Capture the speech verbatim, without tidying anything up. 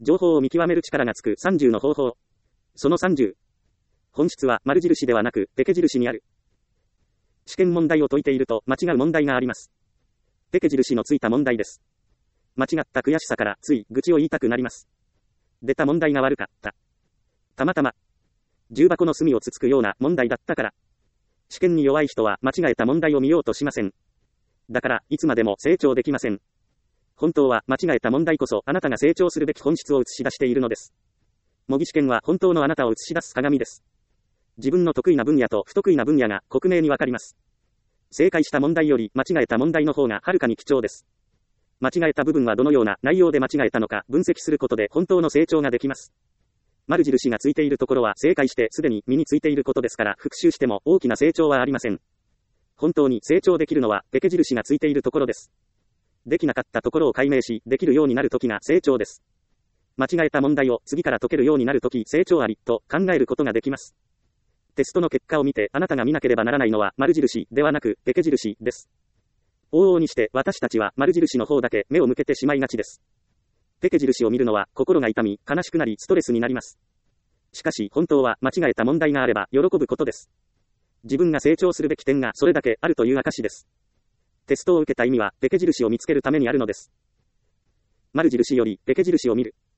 情報を見極める力がつくさんじゅうの方法。そのさんじゅう。本質は丸印ではなく、ペケ印にある。試験問題を解いていると間違う問題があります。ペケ印のついた問題です。間違った悔しさからつい愚痴を言いたくなります。出た問題が悪かった。たまたま。重箱の隅をつつくような問題だったから。試験に弱い人は間違えた問題を見ようとしません。だから、いつまでも成長できません。本当は間違えた問題こそあなたが成長するべき本質を映し出しているのです。模擬試験は本当のあなたを映し出す鏡です。自分の得意な分野と不得意な分野が克明にわかります。正解した問題より間違えた問題の方がはるかに貴重です。間違えた部分はどのような内容で間違えたのか分析することで本当の成長ができます。丸印がついているところは正解してすでに身についていることですから復習しても大きな成長はありません。本当に成長できるのはペケ印がついているところです。できなかったところを解明し、できるようになるときが成長です。間違えた問題を次から解けるようになるとき成長ありと考えることができます。テストの結果を見てあなたが見なければならないのは丸印ではなくペケ印です。往々にして私たちは丸印の方だけ目を向けてしまいがちです。ペケ印を見るのは心が痛み、悲しくなりストレスになります。しかし本当は間違えた問題があれば喜ぶことです。自分が成長するべき点がそれだけあるという証です。テストを受けた意味はペケ印を見つけるためにあるのです。丸印よりペケ印を見る。